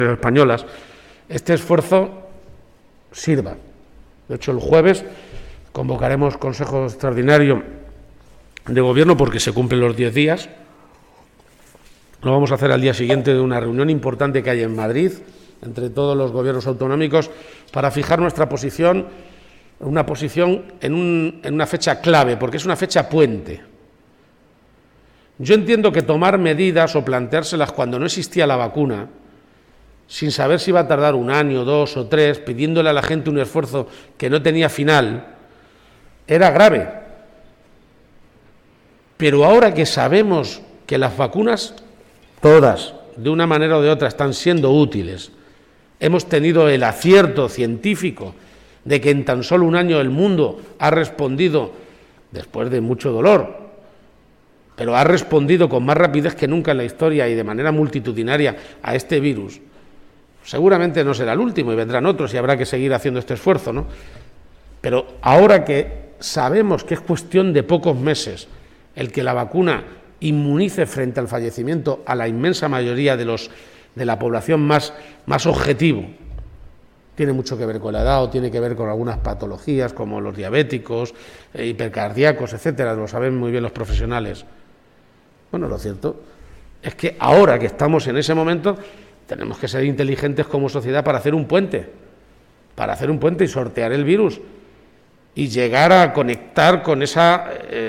españolas, este esfuerzo sirva. De hecho, el jueves convocaremos Consejo Extraordinario de Gobierno porque se cumplen los 10 días. Lo vamos a hacer al día siguiente de una reunión importante que hay en Madrid entre todos los gobiernos autonómicos para fijar nuestra posición, una posición en una fecha clave, porque es una fecha puente. Yo entiendo que tomar medidas o planteárselas cuando no existía la vacuna, sin saber si iba a tardar 1 año, 2 o 3, pidiéndole a la gente un esfuerzo que no tenía final, era grave. Pero ahora que sabemos que las vacunas, todas, de una manera o de otra, están siendo útiles, hemos tenido el acierto científico de que en tan solo 1 año el mundo ha respondido, después de mucho dolor, pero ha respondido con más rapidez que nunca en la historia y de manera multitudinaria a este virus. Seguramente no será el último y vendrán otros y habrá que seguir haciendo este esfuerzo, ¿no? Pero ahora que sabemos que es cuestión de pocos meses el que la vacuna inmunice frente al fallecimiento a la inmensa mayoría de la población más objetivo, tiene mucho que ver con la edad o tiene que ver con algunas patologías como los diabéticos, hipercardíacos, etcétera, lo saben muy bien los profesionales. Bueno, lo cierto es que ahora que estamos en ese momento tenemos que ser inteligentes como sociedad para hacer un puente y sortear el virus y llegar a conectar con esa